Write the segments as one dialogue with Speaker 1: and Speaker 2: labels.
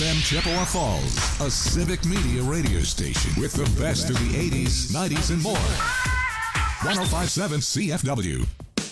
Speaker 1: FM Chippewa Falls, a civic media radio station with the best of the 80s, 90s, and more. 105.7 CFW.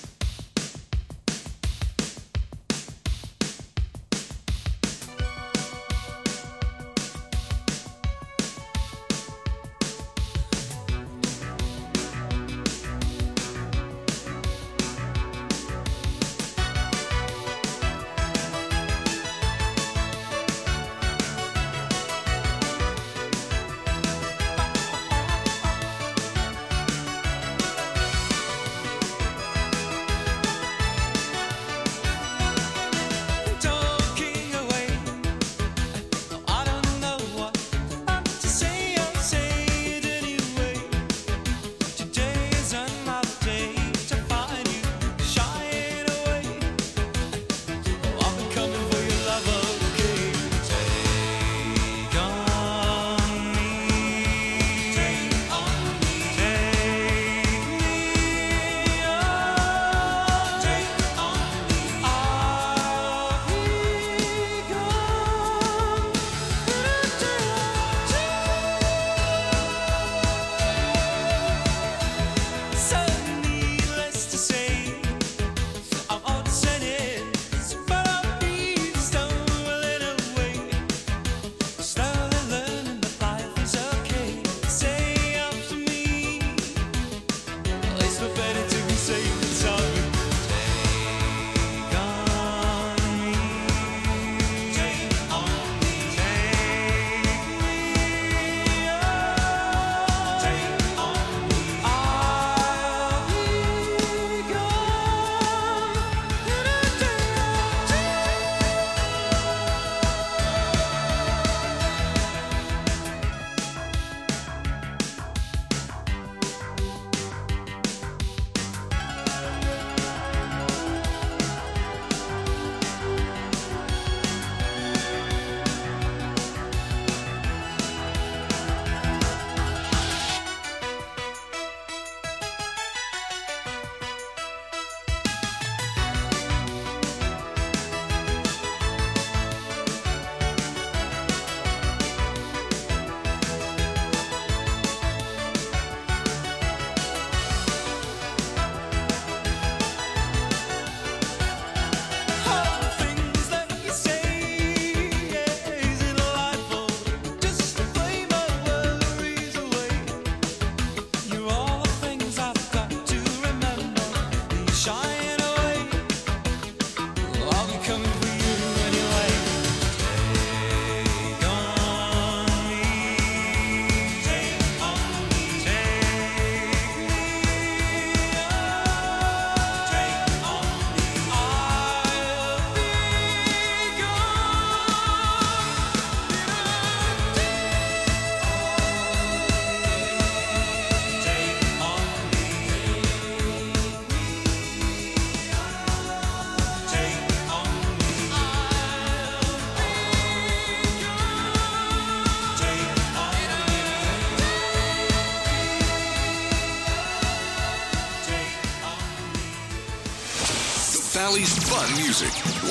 Speaker 2: Valley's fun music.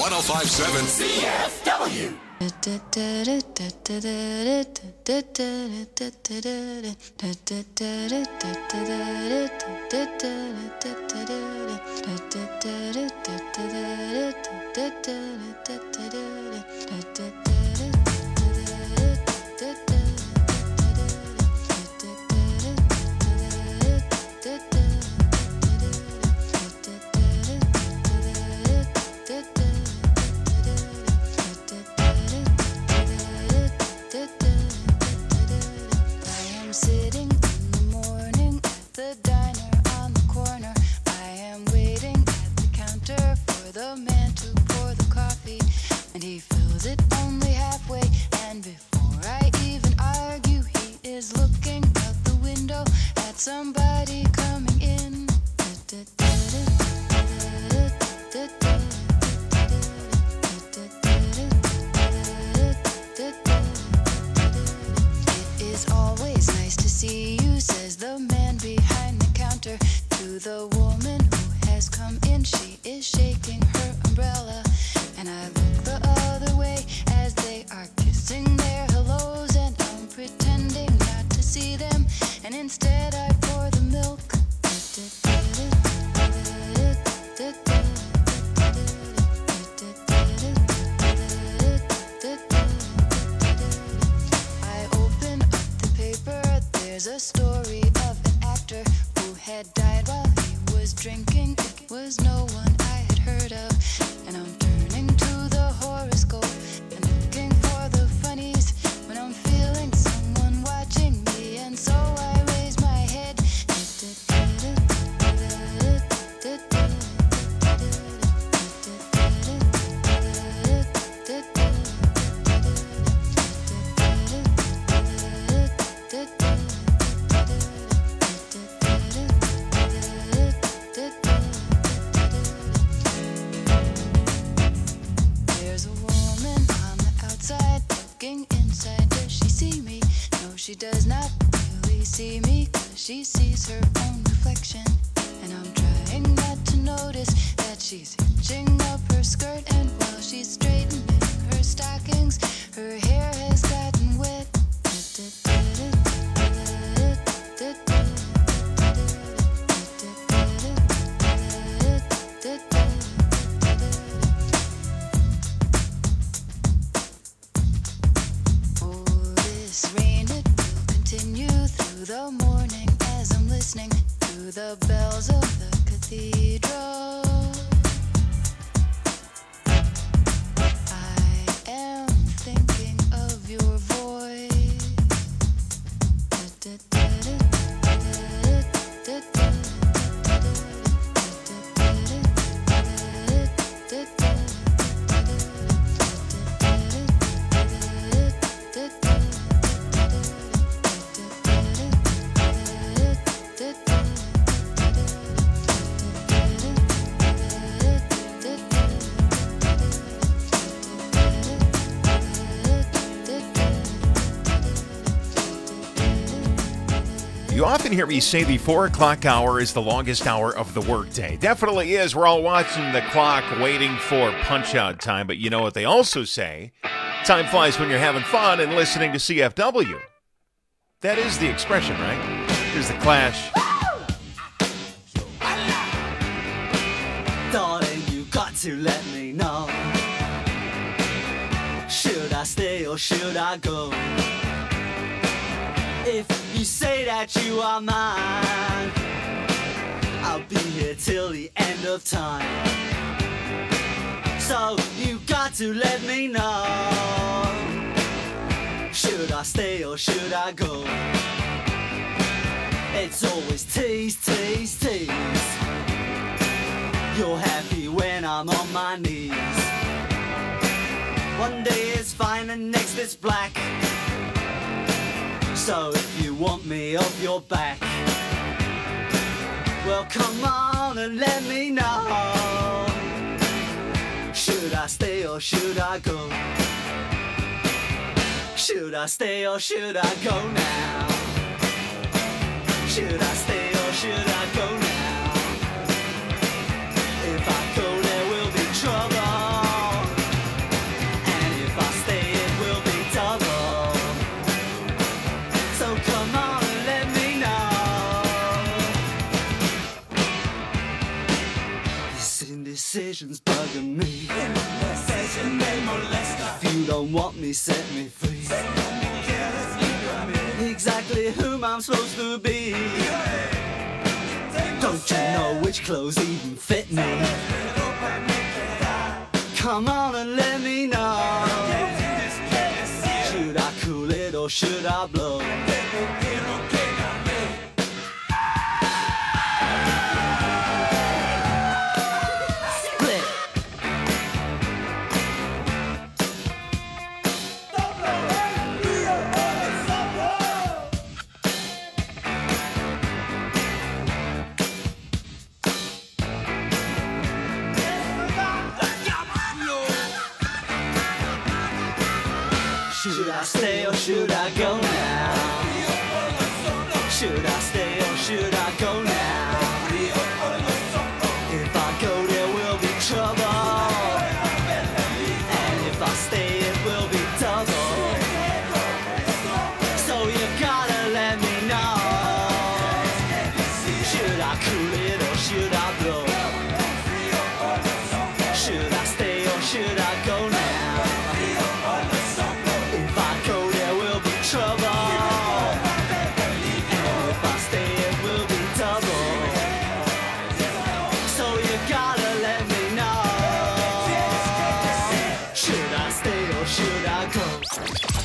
Speaker 2: 105.7 CFW.
Speaker 3: The man to pour the coffee, and he fills it only instead I pour the milk. I open up the paper, there's a story of an actor who had died while he was drinking. It was no one I had heard of, and I'm turning to the horoscope and looking for the funnies when I'm feeling someone watching me, and so I raise my head. There's a woman on the outside looking inside. Does she see me? No, she does not really see me, 'cause she sees her own reflection. And I'm trying not to notice that she's hitching up her skirt, and while she's straightening her stockings, her hair has gotten wet. Oh, this rain, it will continue through the morning as I'm listening to the bells of the cathedral. I am thinking of your voice.
Speaker 4: You often hear me say the 4 o'clock hour is the longest hour of the workday. Definitely is. We're all watching the clock waiting for punch-out time. But you know what they also say? Time flies when you're having fun and listening to CFW. That is the expression, right? Here's the Clash.
Speaker 5: Darling, you got to let me know. Should I stay or should I go? If you say that you are mine, I'll be here till the end of time. So you got to let me know. Should I stay or should I go? It's always tease, tease, tease. You're happy when I'm on my knees. One day it's fine and next it's black. So if you want me off your back, well come on and let me know. Should I stay or should I go? Should I stay or should I go now? Should I stay or should I go now? If I go there will be trouble, and if I stay it will be double. So come on and let me know. This indecision's bugging me. If you don't want me, set me free. Exactly whom I'm supposed to be. Don't you know which clothes even fit me? Come on and let me know. Should I cool it or should I blow? Split. Should I stay or should I go now? Should I stay or should I go now? If I go there will be trouble, and if I stay it will be double. So you gotta let me know.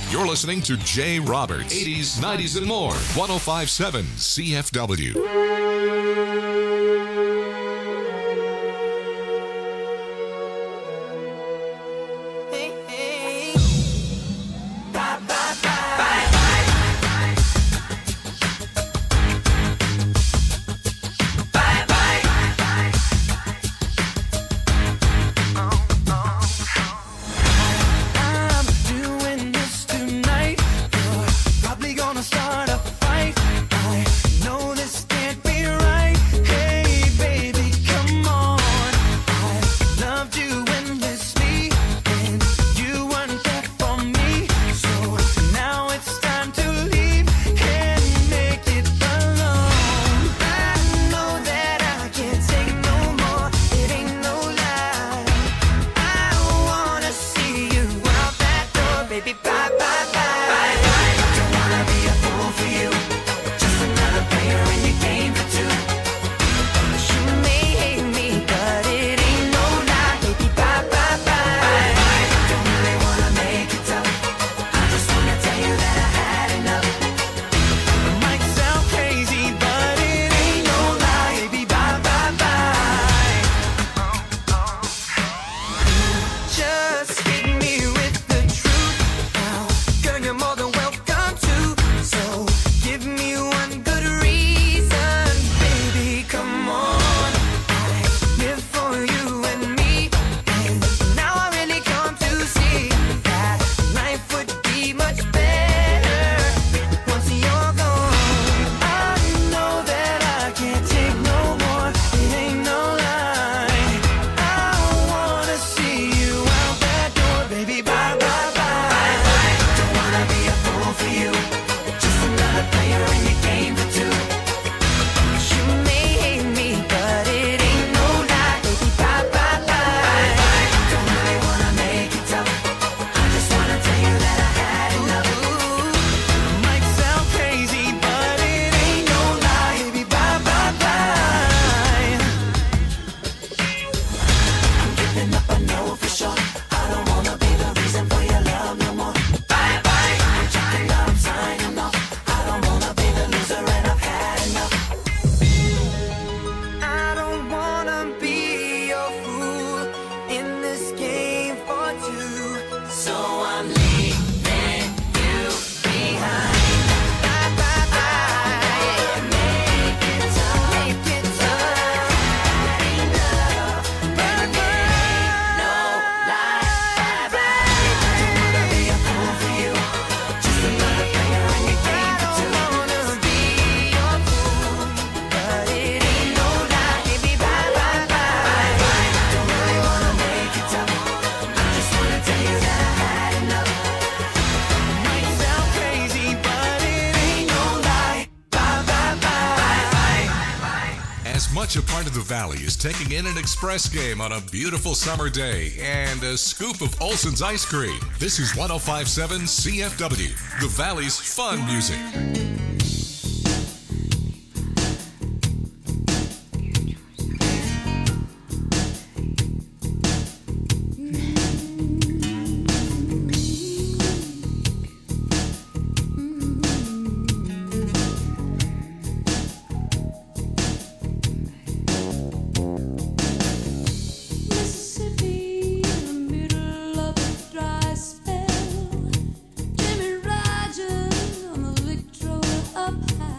Speaker 1: You're listening to Jay Roberts, 80s, 90s, and more. 105.7 CFW. Much a part of the Valley is taking in an express game on a beautiful summer day and a scoop of Olson's ice cream. This is 105.7 CFW, the Valley's fun music.
Speaker 3: Jimmy Rogers on the Victrola up high.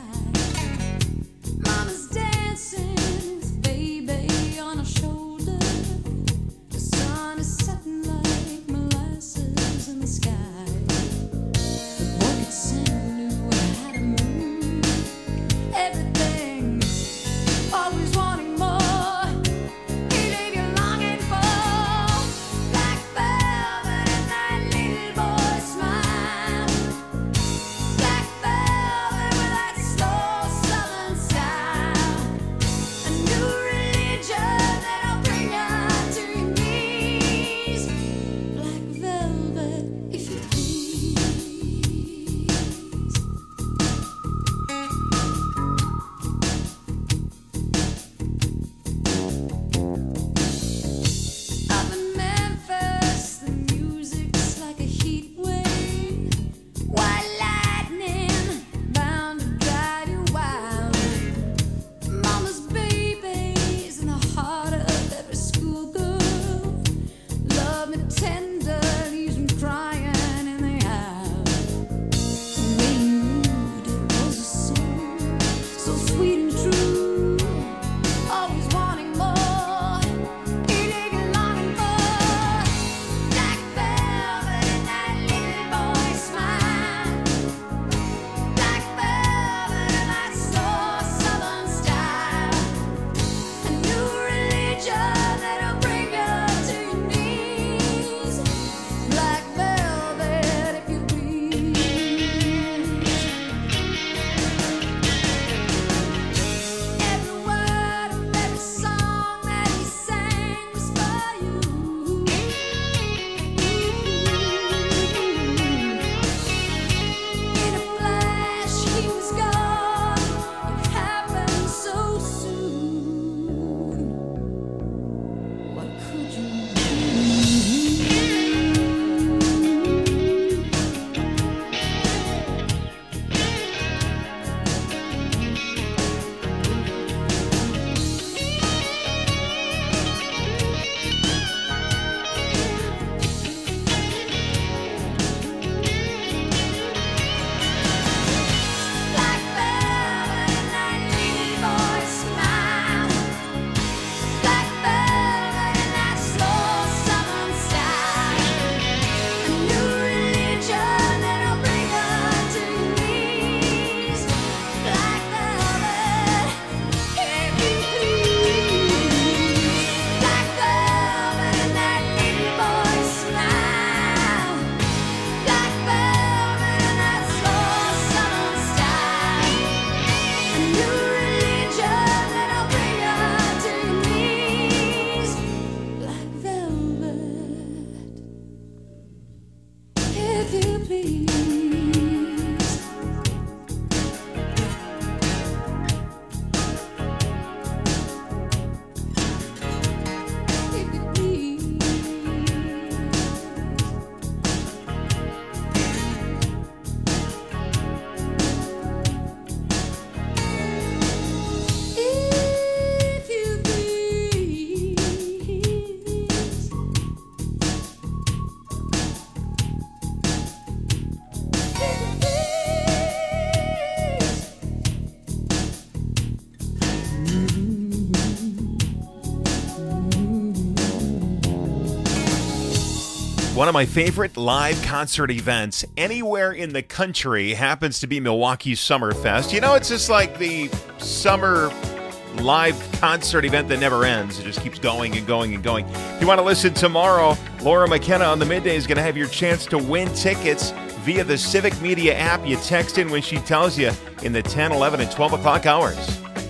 Speaker 4: One of my favorite live concert events anywhere in the country happens to be Milwaukee's Summerfest. You know, it's just like the summer live concert event that never ends. It just keeps going and going and going. If you want to listen tomorrow, Laura McKenna on the Midday is going to have your chance to win tickets via the Civic Media app. You text in when she tells you in the 10, 11, and 12 o'clock hours.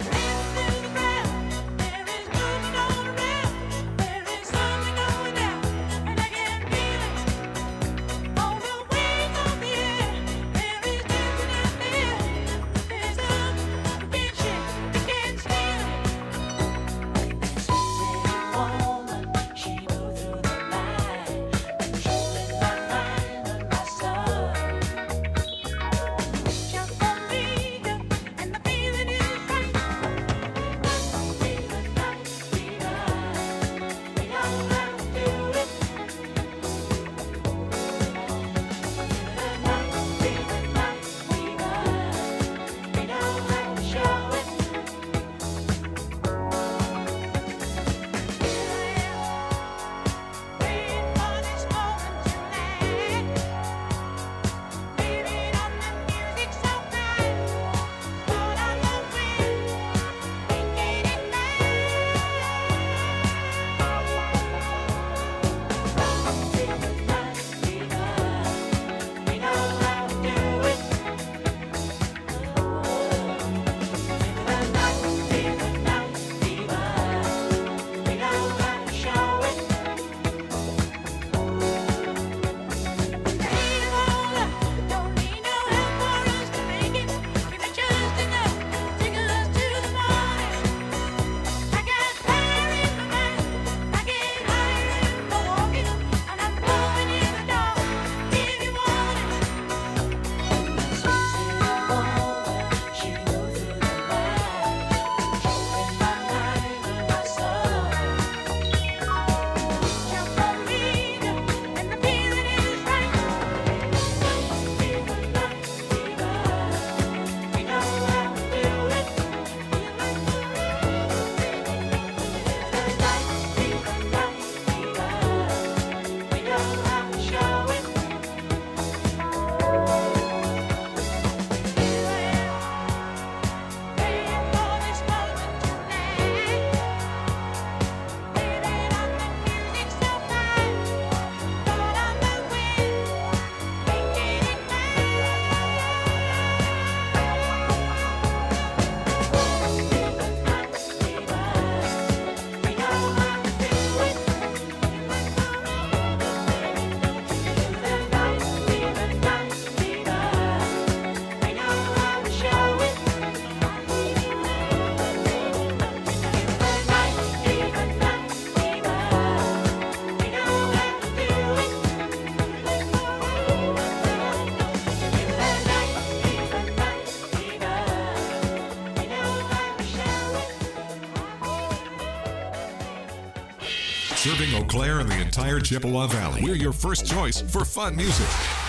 Speaker 1: Serving Eau Claire and the entire Chippewa Valley. We're your first choice for fun music.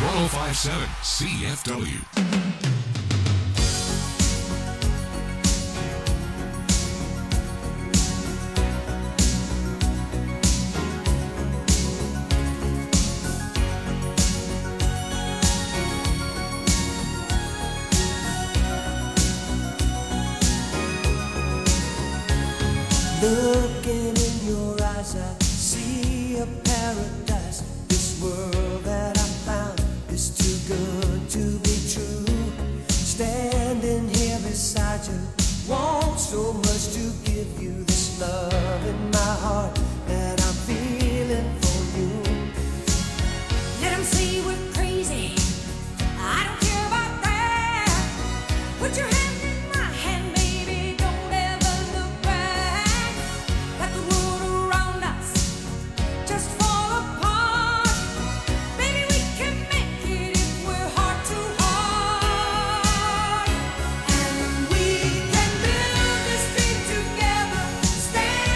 Speaker 1: 105.7 CFW.
Speaker 5: Looking in your eyes, I see a paradise. This world that I found is too good to be true. Standing here beside you, want so much to give you this love in my heart that I'm feeling for you.
Speaker 6: Let them say we're crazy. I don't care about that. Put your hand in my hand, baby. Don't ever look back. Let the world around us just fall apart. Baby, we can make it if we're heart to heart. And we can build this dream together. Stand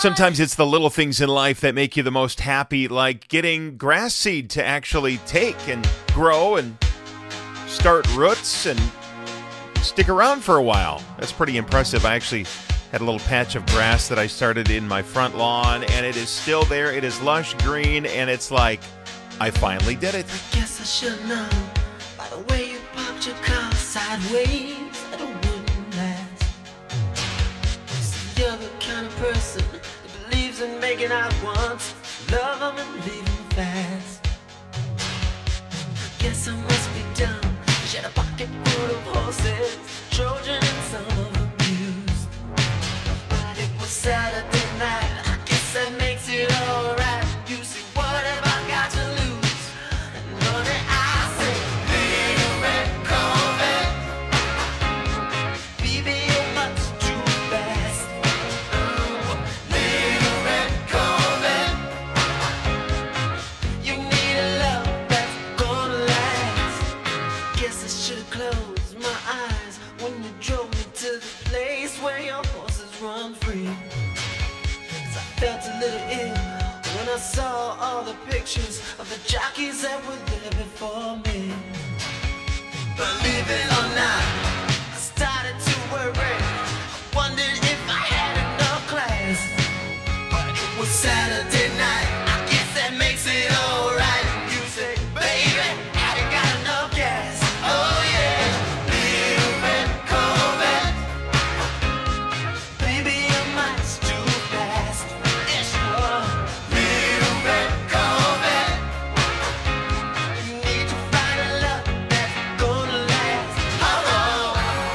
Speaker 4: Sometimes it's the little things in life that make you the most happy, like getting grass seed to actually take and grow and start roots and stick around for a while. That's pretty impressive. I actually had a little patch of grass that I started in my front lawn, and it is still there. It is lush green, and it's like, I finally did it.
Speaker 5: I guess I should know by the way you popped your car sideways that it wouldn't last. See, you're the kind of person that believes in making out once, love them and leave them fast. I guess I must be dumb. She had a pocket full of horses, Trojan and some of them used. But it was Saturday night, I guess that makes it alright. You see, what have I got to lose? And honey, I say, little red Corvette, baby, you're much too fast. Little red Corvette, you need a love that's gonna last. Guess I should've closed my eyes when you drove me to the place where your horses run free. 'Cause I felt a little ill when I saw all the pictures of the jockeys that were there before me. Believe it or not, I started to worry. I wondered if I had enough class. But it was Saturday night, I guess that makes it alright. You say, baby, have you got enough gas? Oh yeah, little red Corvette, baby, you're much too fast. Yes, you are. Little red Corvette, you need to find a love that's gonna last. Oh,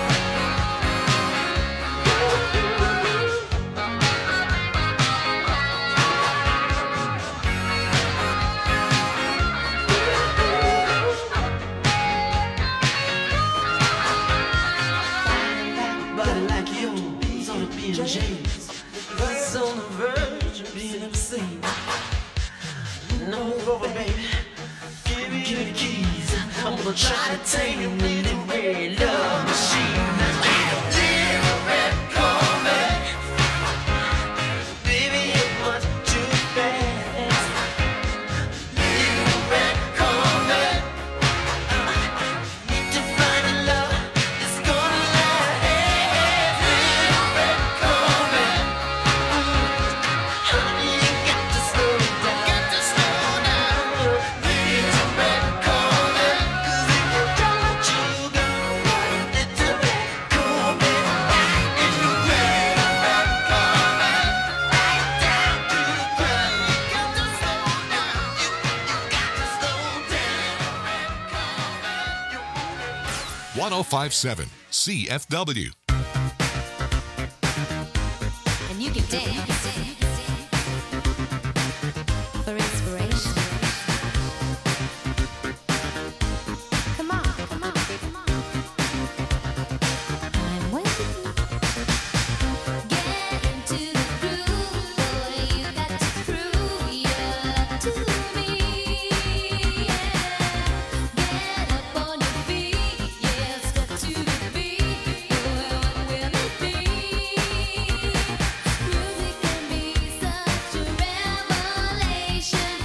Speaker 5: body like yours on a PJs, that's on the verge of being obscene. No, over, baby. Give me the keys. I'm gonna try to tame your little red love machine. Little red Corvette, baby, you're much too fast. Little red Corvette, need to find a love that's gonna last. Little red Corvette, honey, you got to slow down. Little red Corvette, 'cause if you don't let you go, little red Corvette, in the little red Corvette, right down to the ground. You got to slow down. You got to slow down. Red Corvette,
Speaker 1: 1057 CFW.
Speaker 6: And you can dance for inspiration. Come on, come on, come on. I'm waiting. Get into the groove, boy. You got to prove your love to me. Get up on your feet, yeah, step to the beat. Boy, what will it be? Music can be such a revelation.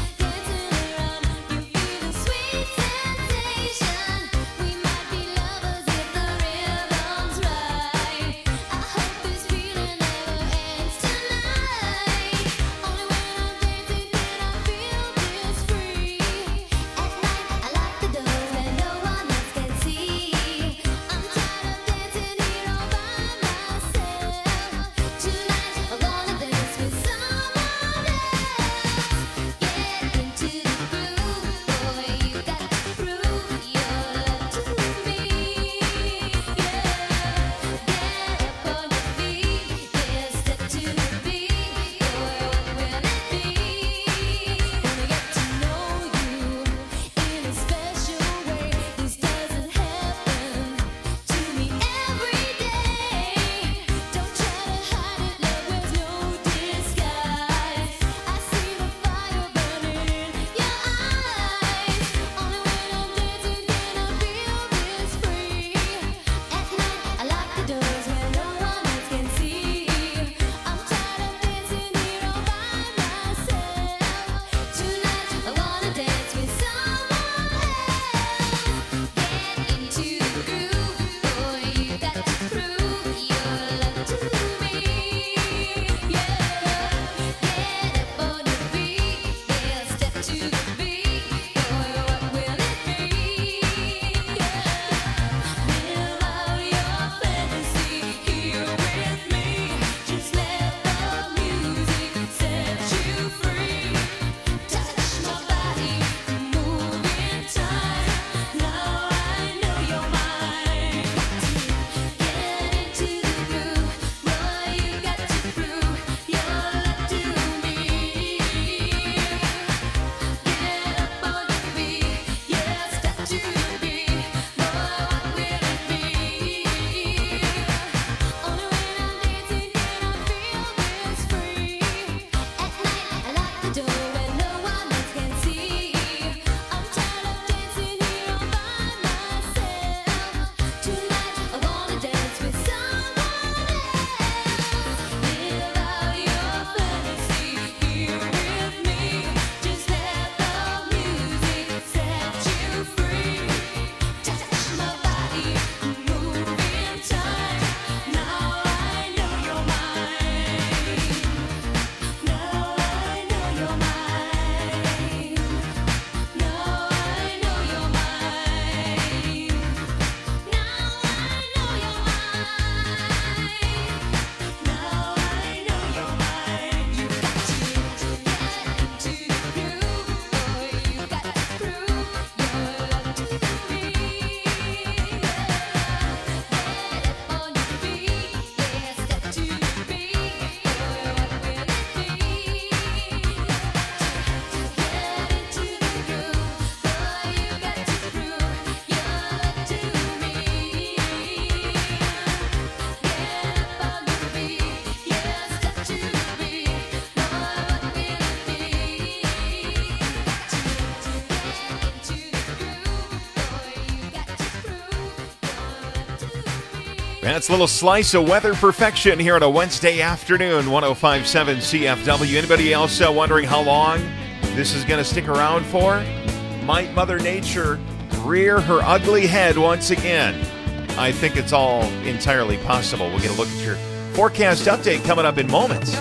Speaker 4: That's a little slice of weather perfection here on a Wednesday afternoon, 105.7 CFW. Anybody else wondering how long this is going to stick around for? Might Mother Nature rear her ugly head once again? I think it's all entirely possible. We'll get a look at your forecast update coming up in moments.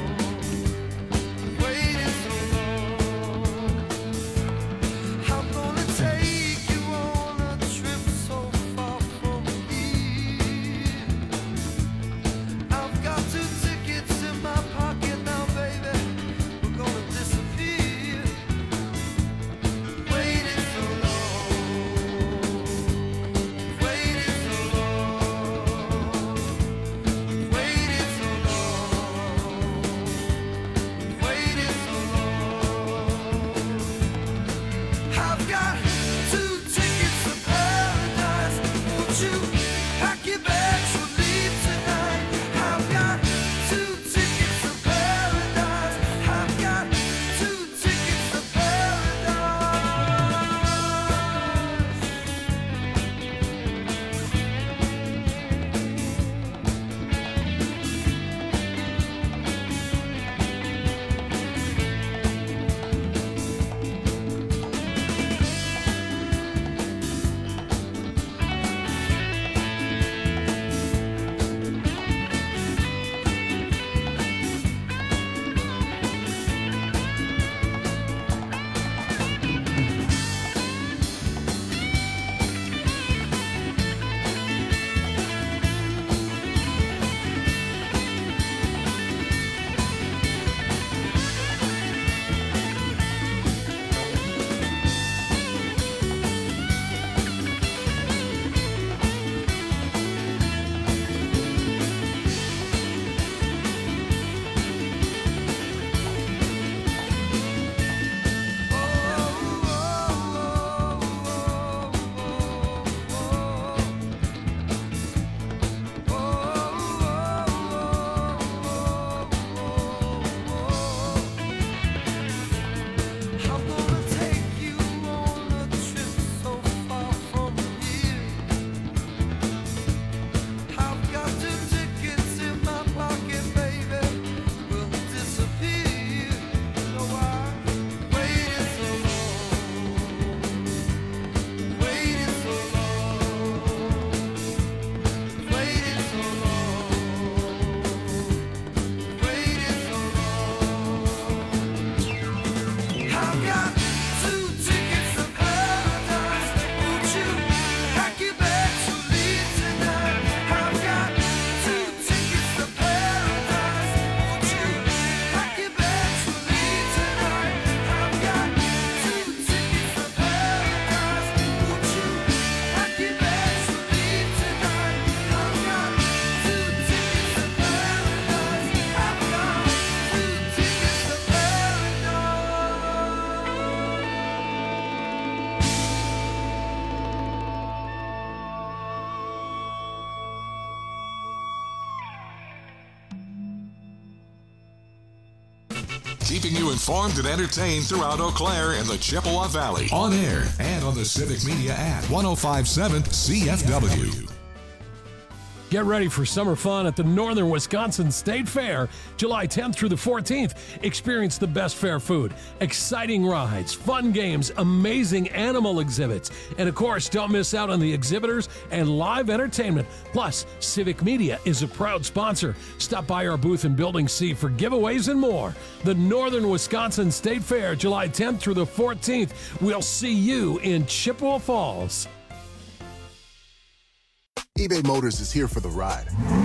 Speaker 5: I'm gonna
Speaker 1: keeping you informed and entertained throughout Eau Claire and the Chippewa Valley. On air and on the Civic Media app. 105.7 CFW.
Speaker 7: Get ready for summer fun at the Northern Wisconsin State Fair, July 10th through the 14th. Experience the best fair food, exciting rides, fun games, amazing animal exhibits, and of course, don't miss out on the exhibitors and live entertainment. Plus, Civic Media is a proud sponsor. Stop by our booth in Building C for giveaways and more. The Northern Wisconsin State Fair, July 10th through the 14th. We'll see you in Chippewa Falls.
Speaker 8: eBay Motors is here for the ride.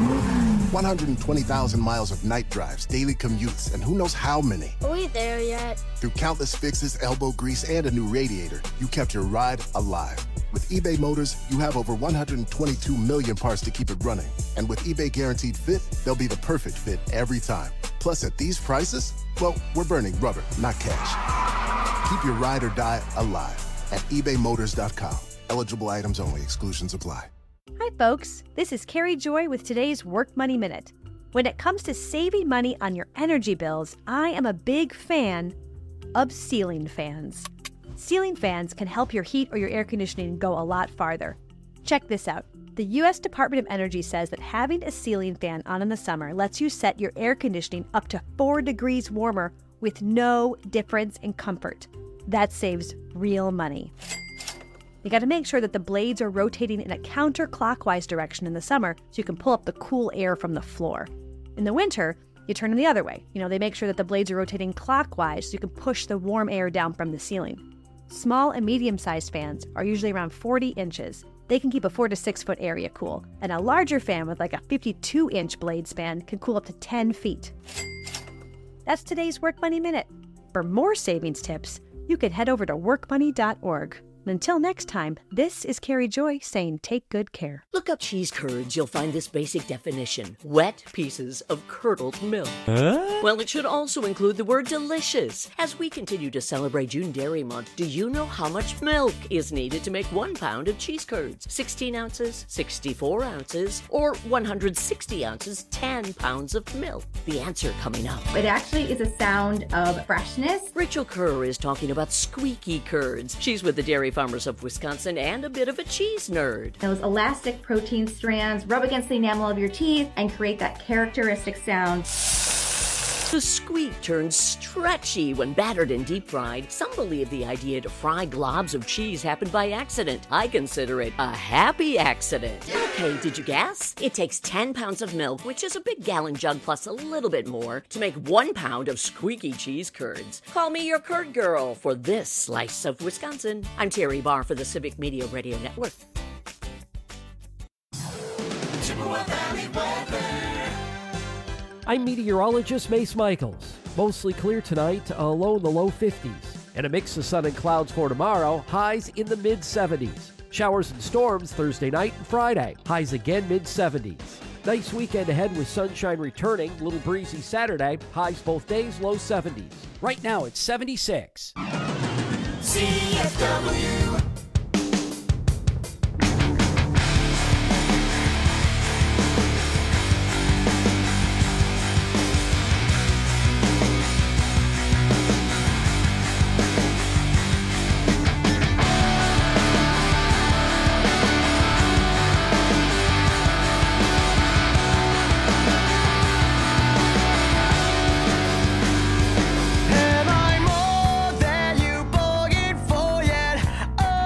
Speaker 8: 120,000 miles of night drives, daily commutes, and who knows how many.
Speaker 9: Are we there yet?
Speaker 8: Through countless fixes, elbow grease, and a new radiator, you kept your ride alive. With eBay Motors, you have over 122 million parts to keep it running. And with eBay Guaranteed Fit, they'll be the perfect fit every time. Plus, at these prices, well, we're burning rubber, not cash. Keep your ride or die alive at ebaymotors.com. Eligible items only. Exclusions apply.
Speaker 10: Hi, folks. This is Carrie Joy with today's Work Money Minute. When it comes to saving money on your energy bills, I am a big fan of ceiling fans. Ceiling fans can help your heat or your air conditioning go a lot farther. Check this out. The U.S. Department of Energy says that having a ceiling fan on in the summer lets you set your air conditioning up to 4 degrees warmer with no difference in comfort. That saves real money. You got to make sure that the blades are rotating in a counterclockwise direction in the summer so you can pull up the cool air from the floor. In the winter, you turn them the other way. They make sure that the blades are rotating clockwise so you can push the warm air down from the ceiling. Small and medium-sized fans are usually around 40 inches. They can keep a 4 to 6 foot area cool, and a larger fan with like a 52-inch blade span can cool up to 10 feet. That's today's Work Money Minute. For more savings tips, you can head over to workmoney.org. Until next time, this is Carrie Joy saying take good care.
Speaker 11: Look up cheese curds, you'll find this basic definition. Wet pieces of curdled milk. Well, it should also include the word delicious. As we continue to celebrate June Dairy Month, do you know how much milk is needed to make 1 pound of cheese curds? 16 ounces, 64 ounces, or 160 ounces, 10 pounds of milk? The answer coming up.
Speaker 12: It actually is a sound of freshness.
Speaker 11: Rachel Kerr is talking about squeaky curds. She's with the Dairy Farmers of Wisconsin and a bit of a cheese nerd.
Speaker 12: Those elastic protein strands rub against the enamel of your teeth and create that characteristic sound.
Speaker 11: The squeak turns stretchy when battered and deep fried. Some believe the idea to fry globs of cheese happened by accident. I consider it a happy accident. Okay, did you guess? It takes 10 pounds of milk, which is a big gallon jug plus a little bit more, to make 1 pound of squeaky cheese curds. Call me your curd girl for this slice of Wisconsin. I'm Terry Barr for the Civic Media Radio Network.
Speaker 2: Chippewa Valley weather.
Speaker 13: I'm meteorologist Mace Michaels. Mostly clear tonight, a low in the low 50s. And a mix of sun and clouds for tomorrow, highs in the mid-70s. Showers and storms Thursday night and Friday, highs again mid-70s. Nice weekend ahead with sunshine returning, little breezy Saturday, highs both days, low 70s. Right now it's 76.
Speaker 2: CFW.
Speaker 5: Am I more than you bargained for yet?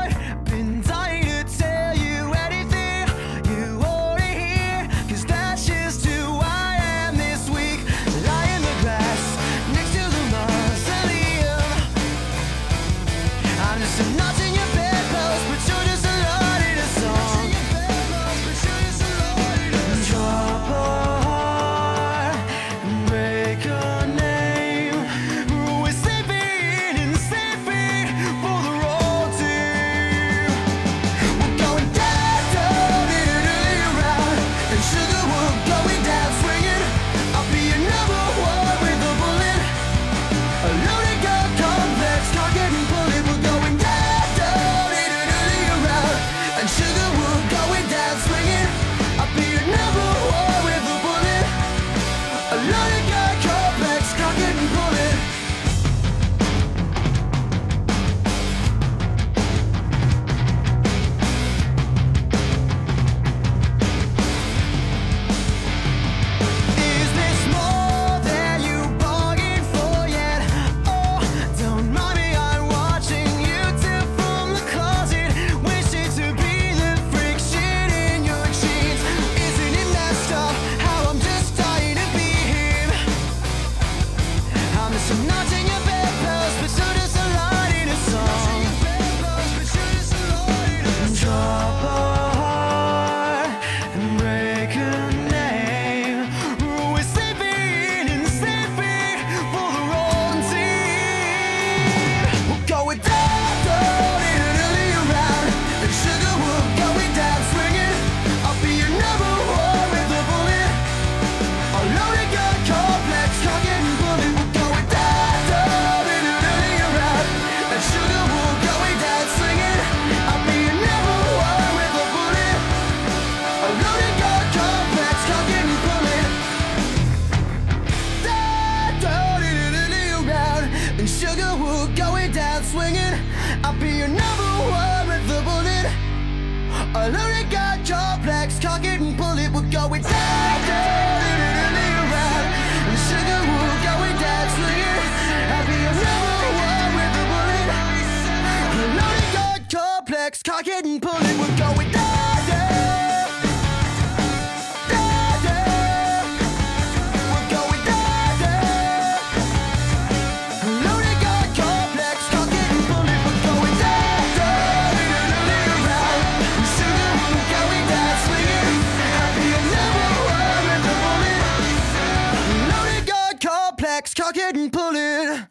Speaker 5: Loaded gun complex, cock it and pull it, we're going down, down, around. The sugar will going down, swinging. I'll be a rebel one with a bullet. Loaded gun complex, cock it and pull it, we're going down, down. Down, down. We're going down, down. Loaded gun complex, cock it and pull it, we're going down, down, around. The sugar will going down, swinging. I'll be a rebel one with a bullet. Loaded gun complex, cock it and pull it.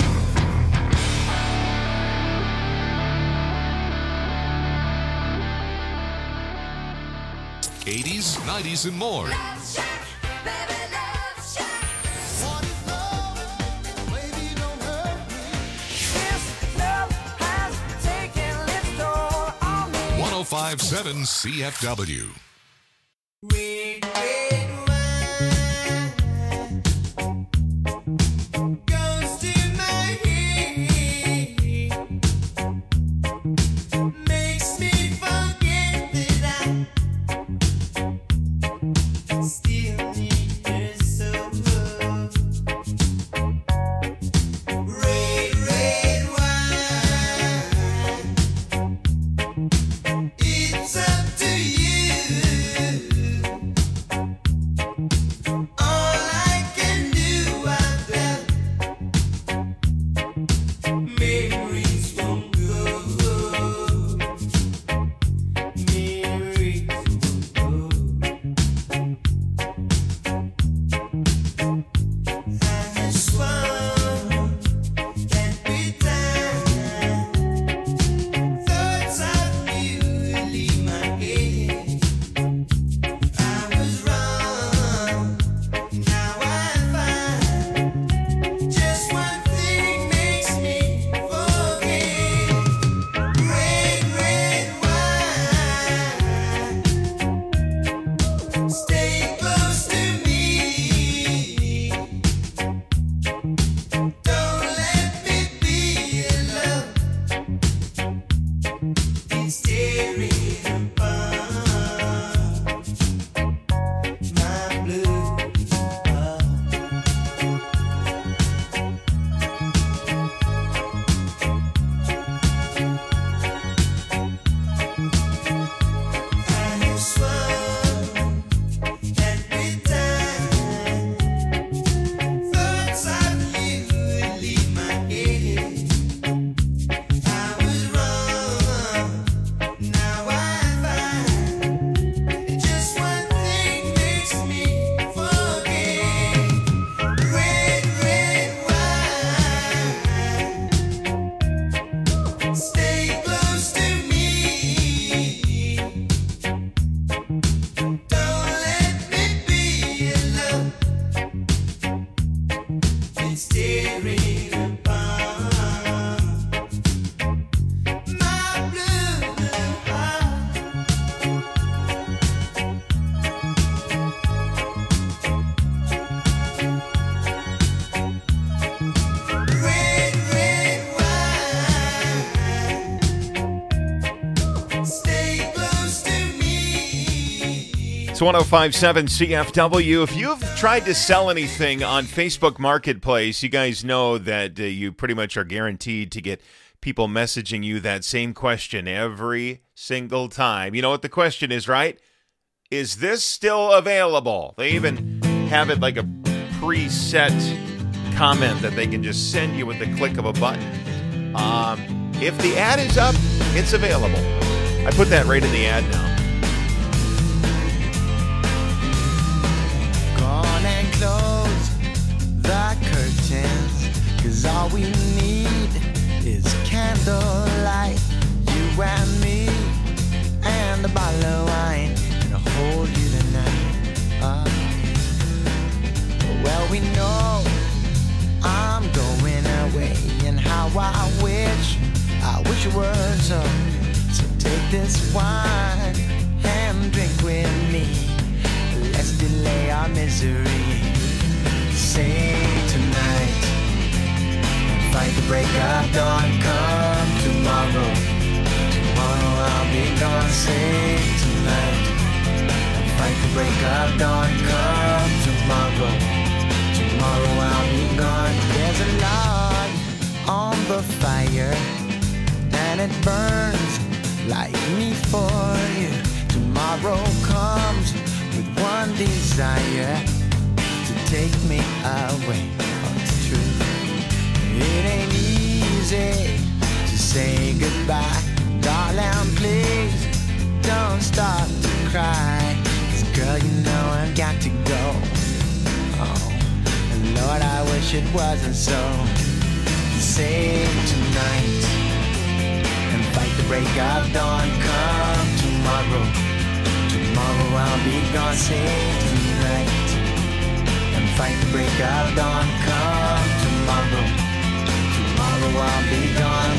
Speaker 1: 80s, 90s, and more.
Speaker 5: What is love? Baby, don't hurt me. This love has taken its toll on me.
Speaker 1: 1057 CFW.
Speaker 5: Red, red wine goes to my head, makes me forget that I still need her so. Red, red wine, it's up to you. All I can do, I felt memories won't go. Memories won't go. I swore that we'd die. Thoughts of you leave my head. I was wrong. Now I find just one thing makes me forget. Red, red wine, stay close to me. Don't let me be alone. It's tearing apart my blue heart. I swore that we'd die. Thoughts of you leave my head. I was wrong. Now I find just one thing makes me forget. Red, red wine, stay close to me. Don't let me be alone. It's tearing apart my blue heart. Red, red wine, stay close to me.
Speaker 4: It's 1057 CFW. If you've tried to sell anything on Facebook Marketplace, you guys know that you pretty much are guaranteed to get people messaging you that same question every single time. You know what the question is, right? Is this still available? They even have it like a preset comment that they can just send you with the click of a button. If the ad is up, it's available. I put that right in the ad now.
Speaker 5: Gone and close the curtains, 'cause all we need is candlelight. You and me and a bottle of wine, and I'll hold you tonight. Well, we know I'm going away, and how I wish it were so. So take this wine and drink with me. Let's delay our misery. Say tonight and fight the break of dawn. Come tomorrow, I'll be gone. Say
Speaker 9: desire to take me away. Oh, it's true. It ain't easy to say goodbye. Darling, please don't start to cry. 'Cause girl, you know I've got to go. Oh, and Lord, I wish it wasn't so. Save tonight and fight the break of dawn. Come tomorrow, tomorrow I'll be gone. Save tonight and fight the break of dawn. Come tomorrow, tomorrow I'll be gone.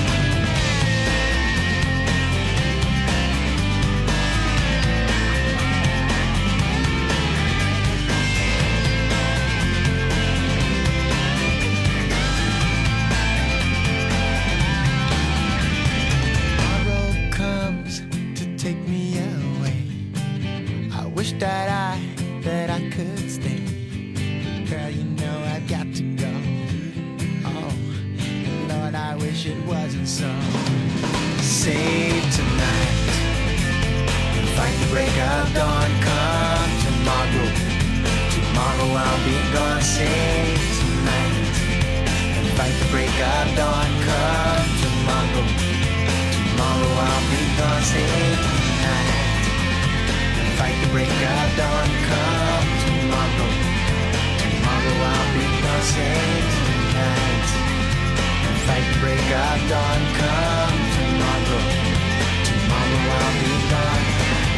Speaker 9: That I could stay. Girl, you know I've got to go. Oh, Lord, I wish it wasn't so. Save tonight and fight the break of dawn. Come tomorrow, tomorrow I'll be gone. Save tonight and fight the break of dawn. Come tomorrow, tomorrow I'll be gone. Save tonight. Fight the break of dawn, come tomorrow. Tomorrow I'll be gone, save tonight. And fight the break of dawn, come tomorrow. Tomorrow I'll be gone.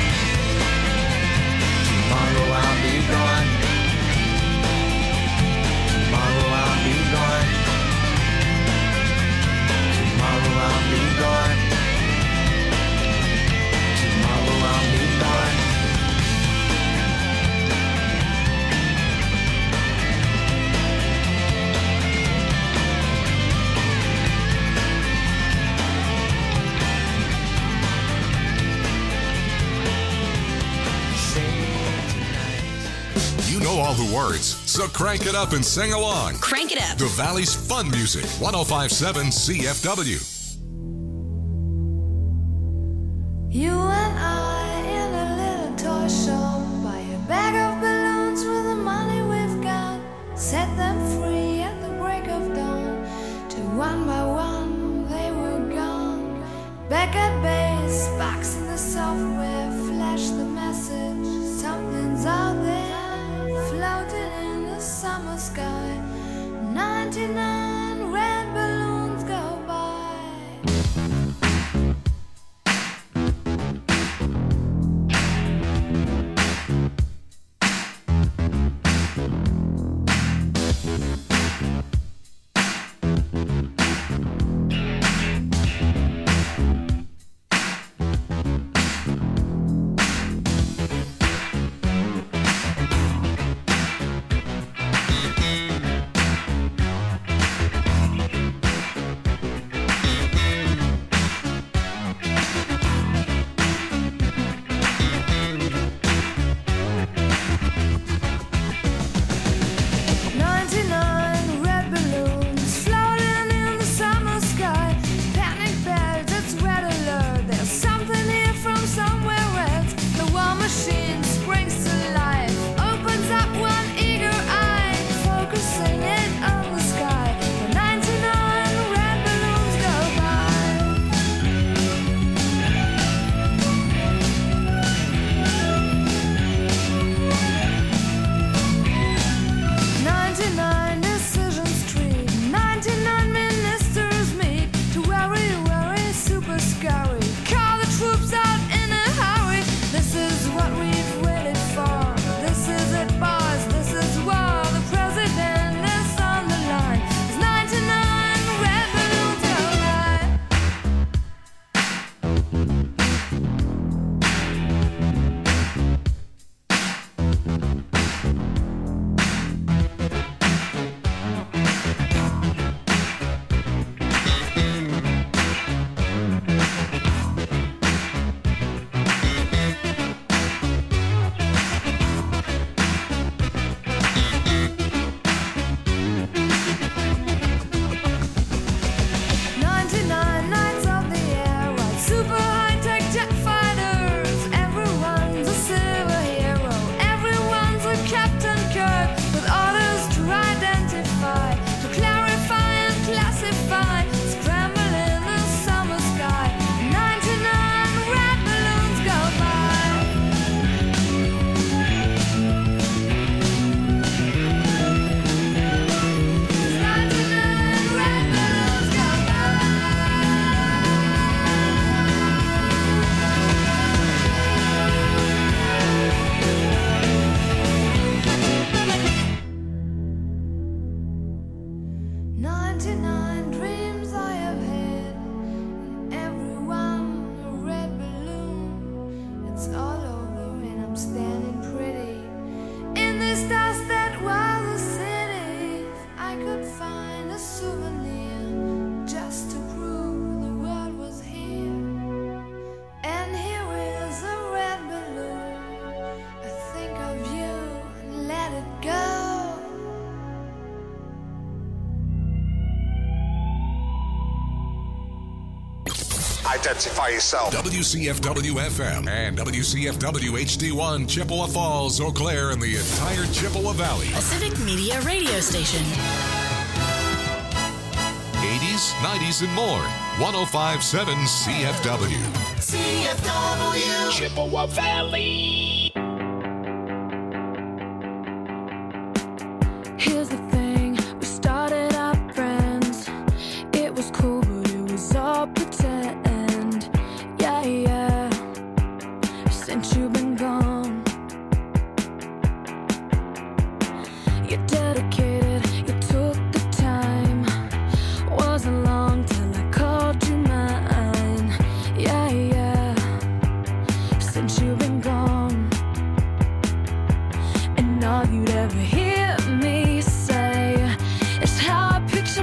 Speaker 9: Tomorrow I'll be gone. Tomorrow I'll be gone. Tomorrow I'll be gone. Tomorrow I'll be gone.
Speaker 1: You know all the words, so crank it up and sing along.
Speaker 14: Crank it up.
Speaker 1: The Valley's fun music, 105.7 CFW.
Speaker 6: You and I in a little toy shop, buy a bag of balloons with the money we've got, set them free at the break of dawn, till one by one they were gone. Back at base, box in the software, flash the message, something's out there, floating in the summer sky. 99 red balloons go by. standing pretty in this dust that was the city. If I could find a souvenir just to prove the world was here. And here is a red balloon. I think of you and let it go.
Speaker 1: Identify yourself. WCFW FM and WCFW HD1, Chippewa Falls, Eau Claire, and the entire Chippewa Valley.
Speaker 14: A civic media radio station.
Speaker 1: 80s, 90s, and more. 105.7 CFW.
Speaker 2: CFW.
Speaker 15: Chippewa Valley.
Speaker 6: Here's the thing, we started out friends. It was cool, but it was all pretend. Yeah, yeah, since you've been gone, your dedication